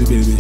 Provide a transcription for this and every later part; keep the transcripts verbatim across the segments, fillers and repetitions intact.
pussy, baby.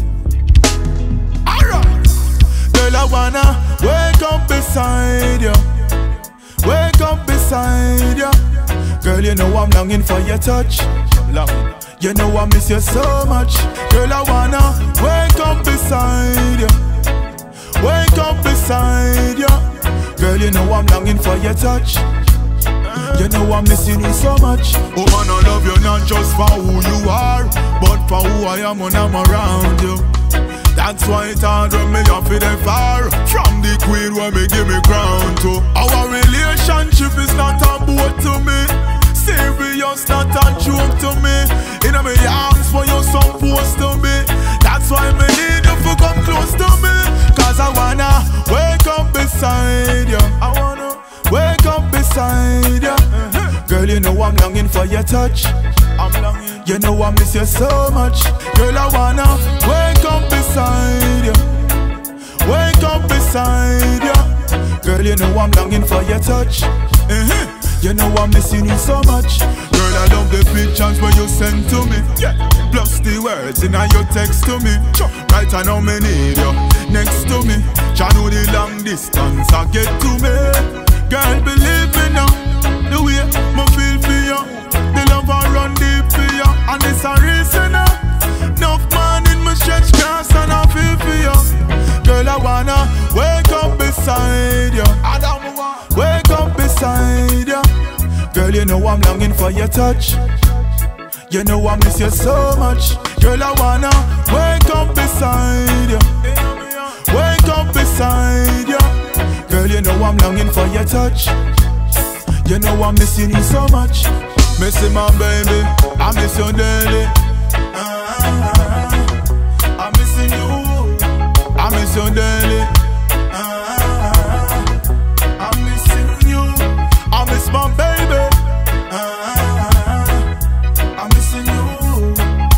Alright. Girl, I wanna wake up beside you. Wake up beside you. Girl, you know I'm longing for your touch. Longing. You know I miss you so much. Girl, I wanna wake up beside you. Wake up beside you. Girl, you know I'm longing for your touch. You know I'm missing you so much. Oh man, I love you not just for who you are, but for who I am when I'm around you. That's why it's hard when me off it far from the queen when me give me crown to. Our relationship is not a boat to me, serious, not a joke to me. In my arms for you supposed to be. That's why me need you to come close to me. Cause I wanna wake up beside you. I wanna wake up beside you. Girl, you know I'm longing for your touch. I'm longing. You know I miss you so much. Girl, I wanna wake up beside you. Wake up beside you. Girl, you know I'm longing for your touch. uh-huh. You know I'm missing you so much. Girl, I love the pictures when you send to me, yeah. Plus the words in your text to me. Right I know me need you next to me. Try know the long distance I get to me. Girl, believe me now, the way me feel for you, the love I run deep for you. And it's a reason now. Enough man in my stretch grass and I feel for you. Girl, I wanna wake up beside you. I don't wanna wake up beside you. Girl, you know I'm longing for your touch. You know I miss you so much. Girl, I wanna wake up beside you. Wake up beside you. Girl, you know I'm longing for your touch. You know I'm missing you so much. Missing my baby, I miss you daily. I'm missing you, I miss you daily. I'm missing you, I miss my baby. I'm missing you.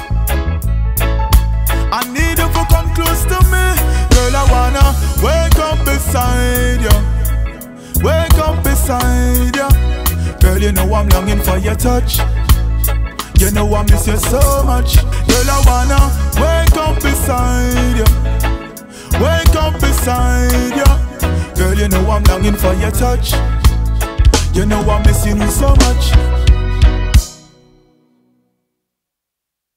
I need you to come close to me. Girl, I wanna wake up beside you. Wake up beside you. Girl, you know I'm longing for your touch. You know I miss you so much. Girl, I wanna wake up beside you. Wake up beside you. Girl, you know I'm longing for your touch. You know I'm missing you so much.